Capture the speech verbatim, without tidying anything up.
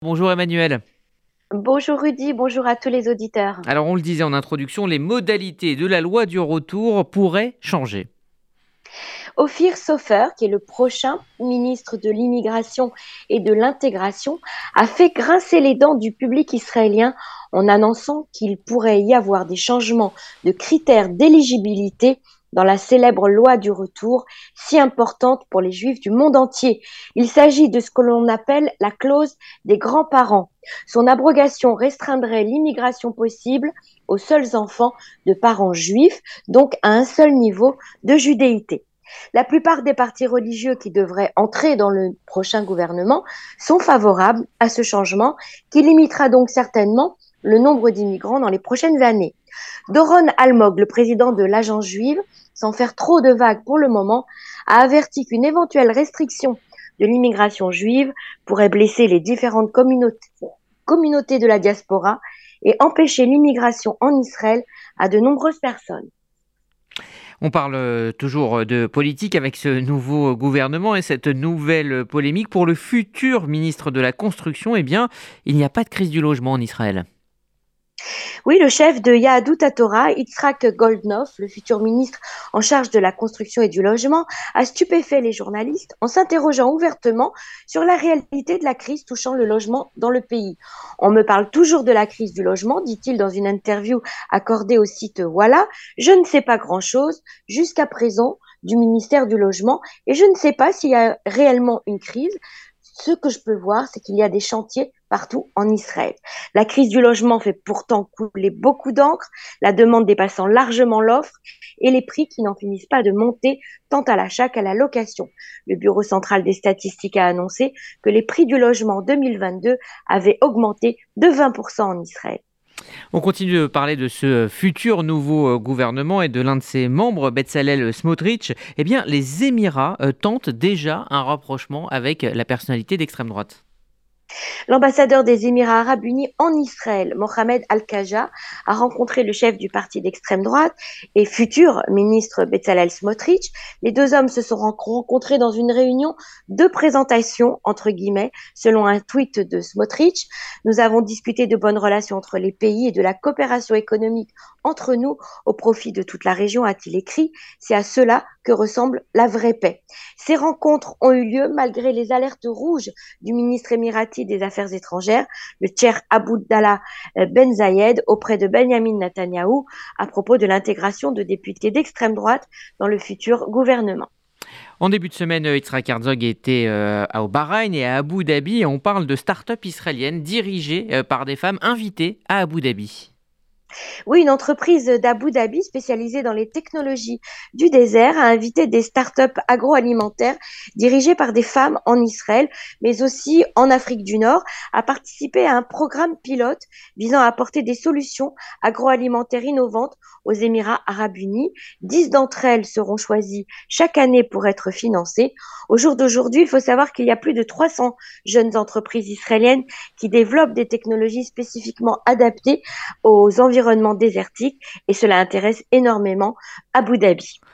Bonjour Emmanuel. Bonjour Rudy, bonjour à tous les auditeurs. Alors on le disait en introduction, les modalités de la loi du retour pourraient changer. Ophir Sopher, qui est le prochain ministre de l'immigration et de l'intégration, a fait grincer les dents du public israélien en annonçant qu'il pourrait y avoir des changements de critères d'éligibilité dans la célèbre loi du retour, si importante pour les Juifs du monde entier. Il s'agit de ce que l'on appelle la clause des grands-parents. Son abrogation restreindrait l'immigration possible aux seuls enfants de parents juifs, donc à un seul niveau de judéité. La plupart des partis religieux qui devraient entrer dans le prochain gouvernement sont favorables à ce changement qui limitera donc certainement le nombre d'immigrants dans les prochaines années. Doron Almog, le président de l'Agence juive, sans faire trop de vagues pour le moment, a averti qu'une éventuelle restriction de l'immigration juive pourrait blesser les différentes communautés, communautés de la diaspora et empêcher l'immigration en Israël à de nombreuses personnes. On parle euh, toujours de politique avec ce nouveau gouvernement et cette nouvelle polémique. Pour le futur ministre de la Construction, eh bien, il n'y a pas de crise du logement en Israël. Oui, le chef de Yahadut HaTorah, Yitzhak Goldknopf, le futur ministre en charge de la construction et du logement, a stupéfait les journalistes en s'interrogeant ouvertement sur la réalité de la crise touchant le logement dans le pays. On me parle toujours de la crise du logement, dit-il dans une interview accordée au site Walla. Je ne sais pas grand-chose jusqu'à présent du ministère du Logement et je ne sais pas s'il y a réellement une crise. Ce que je peux voir, c'est qu'il y a des chantiers partout en Israël. La crise du logement fait pourtant couler beaucoup d'encre, la demande dépassant largement l'offre et les prix qui n'en finissent pas de monter tant à l'achat qu'à la location. Le Bureau central des statistiques a annoncé que les prix du logement en deux mille vingt-deux avaient augmenté de vingt pour cent en Israël. On continue de parler de ce futur nouveau gouvernement et de l'un de ses membres, Bezalel Smotrich. Eh bien, les Émirats euh, tentent déjà un rapprochement avec la personnalité d'extrême droite. L'ambassadeur des Émirats arabes unis en Israël, Mohamed Al-Kaja, a rencontré le chef du parti d'extrême droite et futur ministre Bezalel Smotrich. Les deux hommes se sont rencontrés dans une réunion de présentation, entre guillemets, selon un tweet de Smotrich. Nous avons discuté de bonnes relations entre les pays et de la coopération économique entre nous au profit de toute la région, a-t-il écrit. C'est à cela que ressemble la vraie paix. Ces rencontres ont eu lieu malgré les alertes rouges du ministre émirati des Affaires étrangères, le Cheikh Abdallah Ben Zayed, auprès de Benjamin Netanyahou à propos de l'intégration de députés d'extrême droite dans le futur gouvernement. En début de semaine, Yitzhak Herzog était euh, au Bahreïn et à Abu Dhabi et on parle de start-up israéliennes dirigées euh, par des femmes invitées à Abu Dhabi. Oui, une entreprise d'Abu Dhabi spécialisée dans les technologies du désert a invité des startups agroalimentaires dirigées par des femmes en Israël, mais aussi en Afrique du Nord, à participer à un programme pilote visant à apporter des solutions agroalimentaires innovantes aux Émirats arabes unis. Dix d'entre elles seront choisies chaque année pour être financées. Au jour d'aujourd'hui, il faut savoir qu'il y a plus de trois cents jeunes entreprises israéliennes qui développent des technologies spécifiquement adaptées aux environnements désertiques et cela intéresse énormément Abu Dhabi.